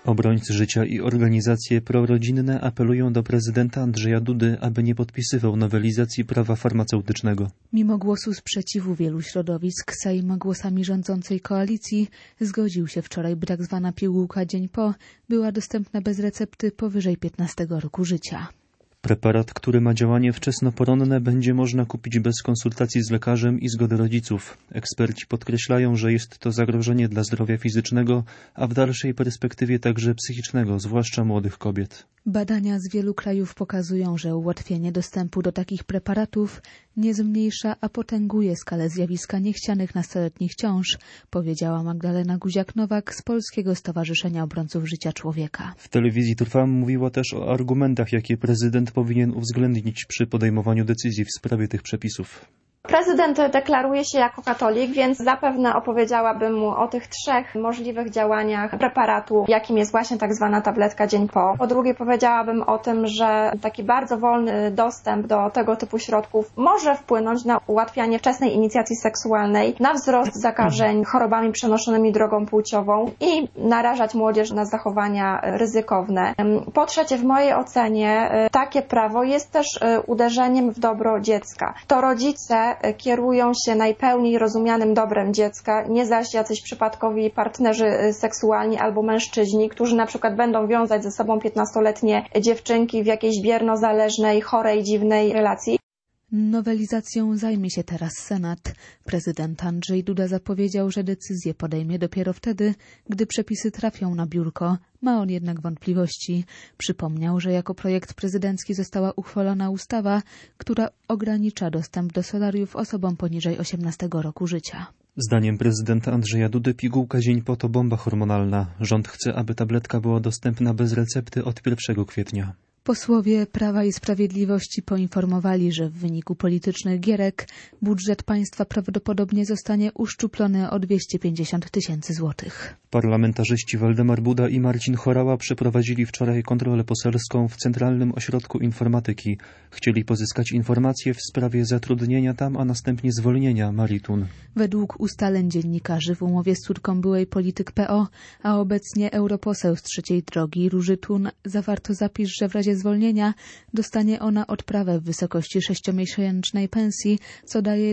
Obrońcy życia i organizacje prorodzinne apelują do prezydenta Andrzeja Dudy, aby nie podpisywał nowelizacji prawa farmaceutycznego. Mimo głosu sprzeciwu wielu środowisk, Sejm głosami rządzącej koalicji zgodził się wczoraj, by tak zwana pigułka dzień po była dostępna bez recepty powyżej 15 roku życia. Preparat, który ma działanie wczesnoporonne, będzie można kupić bez konsultacji z lekarzem i zgody rodziców. Eksperci podkreślają, że jest to zagrożenie dla zdrowia fizycznego, a w dalszej perspektywie także psychicznego, zwłaszcza młodych kobiet. Badania z wielu krajów pokazują, że ułatwienie dostępu do takich preparatów nie zmniejsza, a potęguje skalę zjawiska niechcianych nastoletnich ciąż, powiedziała Magdalena Guziak-Nowak z Polskiego Stowarzyszenia Obrońców Życia Człowieka. W telewizji Trwam mówiła też o argumentach, jakie prezydent powinien uwzględnić przy podejmowaniu decyzji w sprawie tych przepisów. Prezydent deklaruje się jako katolik, więc zapewne opowiedziałabym mu o tych 3 możliwych działaniach preparatu, jakim jest właśnie tak zwana tabletka dzień po. Po drugie powiedziałabym o tym, że taki bardzo wolny dostęp do tego typu środków może wpłynąć na ułatwianie wczesnej inicjacji seksualnej, na wzrost zakażeń chorobami przenoszonymi drogą płciową i narażać młodzież na zachowania ryzykowne. Po trzecie, w mojej ocenie takie prawo jest też uderzeniem w dobro dziecka. To rodzice kierują się najpełniej rozumianym dobrem dziecka, nie zaś jacyś przypadkowi partnerzy seksualni albo mężczyźni, którzy na przykład będą wiązać ze sobą 15-letnie dziewczynki w jakiejś bierno-zależnej, chorej, dziwnej relacji. Nowelizacją zajmie się teraz Senat. Prezydent Andrzej Duda zapowiedział, że decyzję podejmie dopiero wtedy, gdy przepisy trafią na biurko. Ma on jednak wątpliwości. Przypomniał, że jako projekt prezydencki została uchwalona ustawa, która ogranicza dostęp do solariów osobom poniżej 18 roku życia. Zdaniem prezydenta Andrzeja Dudy pigułka dzień po to bomba hormonalna. Rząd chce, aby tabletka była dostępna bez recepty od 1 kwietnia. Posłowie Prawa i Sprawiedliwości poinformowali, że w wyniku politycznych gierek budżet państwa prawdopodobnie zostanie uszczuplony o 250 000 złotych. Parlamentarzyści Waldemar Buda i Marcin Horała przeprowadzili wczoraj kontrolę poselską w Centralnym Ośrodku Informatyki. Chcieli pozyskać informacje w sprawie zatrudnienia tam, a następnie zwolnienia Marii Thun. Według ustaleń dziennikarzy w umowie z córką byłej polityk PO, a obecnie europoseł z trzeciej drogi Róży Thun zawarto zapis, że w razie zwolnienia dostanie ona odprawę w wysokości 6-miesięcznej pensji, co daje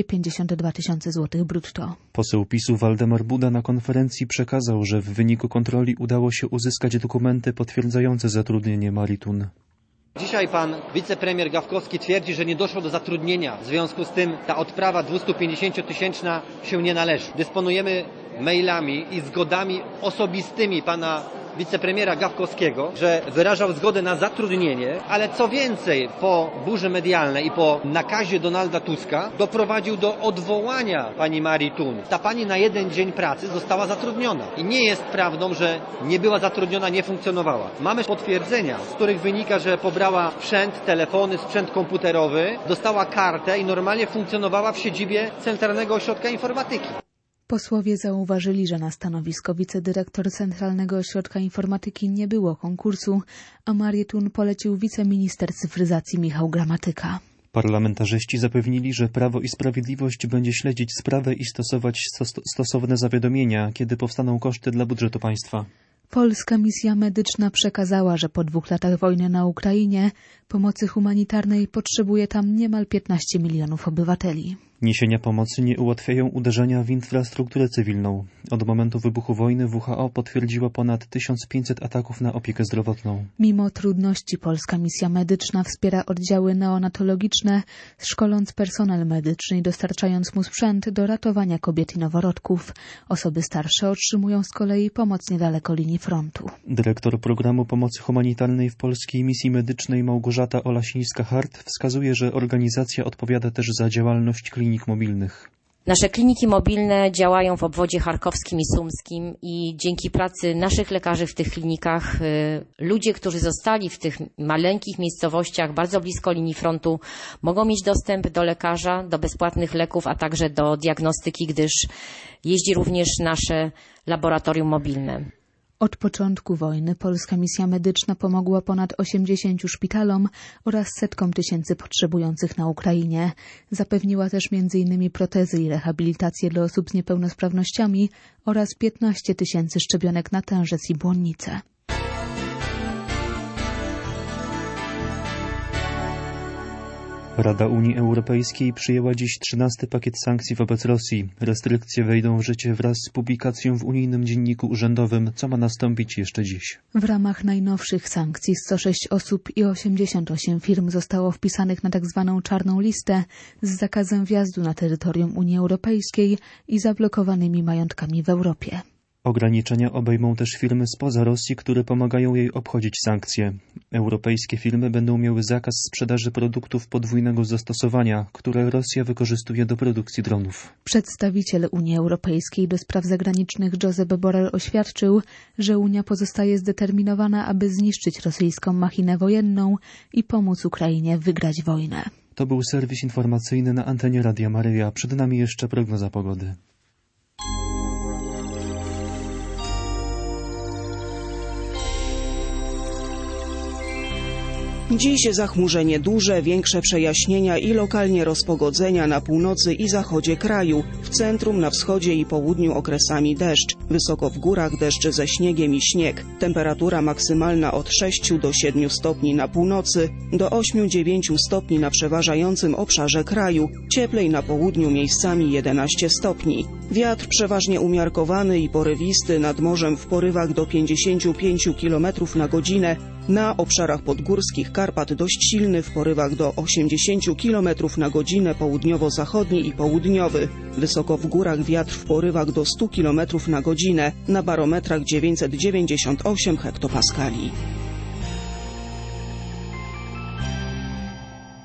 252 000 złotych brutto. Poseł PiS-u Waldemar Buda na konferencji przekazał, że w wyniku kontroli udało się uzyskać dokumenty potwierdzające zatrudnienie Marii Thun. Dzisiaj pan wicepremier Gawkowski twierdzi, że nie doszło do zatrudnienia. W związku z tym ta odprawa 250-tysięczna się nie należy. Dysponujemy mailami i zgodami osobistymi pana wicepremiera Gawkowskiego, że wyrażał zgodę na zatrudnienie, ale co więcej, po burzy medialnej i po nakazie Donalda Tuska doprowadził do odwołania pani Marii Thun. Ta pani na 1 dzień pracy została zatrudniona i nie jest prawdą, że nie była zatrudniona, nie funkcjonowała. Mamy potwierdzenia, z których wynika, że pobrała sprzęt, telefony, sprzęt komputerowy, dostała kartę i normalnie funkcjonowała w siedzibie Centralnego Ośrodka Informatyki. Posłowie zauważyli, że na stanowisko wicedyrektor Centralnego Ośrodka Informatyki nie było konkursu, a Marię Thun polecił wiceminister cyfryzacji Michał Gramatyka. Parlamentarzyści zapewnili, że Prawo i Sprawiedliwość będzie śledzić sprawę i stosować stosowne zawiadomienia, kiedy powstaną koszty dla budżetu państwa. Polska misja medyczna przekazała, że po 2 latach wojny na Ukrainie pomocy humanitarnej potrzebuje tam niemal 15 milionów obywateli. Niesienia pomocy nie ułatwiają uderzenia w infrastrukturę cywilną. Od momentu wybuchu wojny WHO potwierdziła ponad 1500 ataków na opiekę zdrowotną. Mimo trudności polska misja medyczna wspiera oddziały neonatologiczne, szkoląc personel medyczny i dostarczając mu sprzęt do ratowania kobiet i noworodków. Osoby starsze otrzymują z kolei pomoc niedaleko linii frontu. Dyrektor programu pomocy humanitarnej w Polskiej Misji Medycznej Małgorzata Olasińska-Hart wskazuje, że organizacja odpowiada też za działalność klinik mobilnych. Nasze kliniki mobilne działają w obwodzie charkowskim i sumskim i dzięki pracy naszych lekarzy w tych klinikach ludzie, którzy zostali w tych maleńkich miejscowościach bardzo blisko linii frontu, mogą mieć dostęp do lekarza, do bezpłatnych leków, a także do diagnostyki, gdyż jeździ również nasze laboratorium mobilne. Od początku wojny polska misja medyczna pomogła ponad 80 szpitalom oraz setkom tysięcy potrzebujących na Ukrainie. Zapewniła też m.in. protezy i rehabilitację dla osób z niepełnosprawnościami oraz 15 tysięcy szczepionek na tężec i błonnicę. Rada Unii Europejskiej przyjęła dziś 13. pakiet sankcji wobec Rosji. Restrykcje wejdą w życie wraz z publikacją w unijnym dzienniku urzędowym, co ma nastąpić jeszcze dziś. W ramach najnowszych sankcji 106 osób i 88 firm zostało wpisanych na tzw. czarną listę z zakazem wjazdu na terytorium Unii Europejskiej i zablokowanymi majątkami w Europie. Ograniczenia obejmą też firmy spoza Rosji, które pomagają jej obchodzić sankcje. Europejskie firmy będą miały zakaz sprzedaży produktów podwójnego zastosowania, które Rosja wykorzystuje do produkcji dronów. Przedstawiciel Unii Europejskiej do spraw zagranicznych Josep Borrell oświadczył, że Unia pozostaje zdeterminowana, aby zniszczyć rosyjską machinę wojenną i pomóc Ukrainie wygrać wojnę. To był serwis informacyjny na antenie Radia Maryja. Przed nami jeszcze prognoza pogody. Dziś zachmurzenie duże, większe przejaśnienia i lokalnie rozpogodzenia na północy i zachodzie kraju. W centrum, na wschodzie i południu okresami deszcz. Wysoko w górach deszcz ze śniegiem i śnieg. Temperatura maksymalna od 6 do 7 stopni na północy, do 8-9 stopni na przeważającym obszarze kraju. Cieplej na południu, miejscami 11 stopni. Wiatr przeważnie umiarkowany i porywisty, nad morzem w porywach do 55 km na godzinę. Na obszarach podgórskich Karpat dość silny, w porywach do 80 km na godzinę, południowo-zachodni i południowy. Wysoko w górach wiatr w porywach do 100 km na godzinę, na barometrach 998 hektopaskali.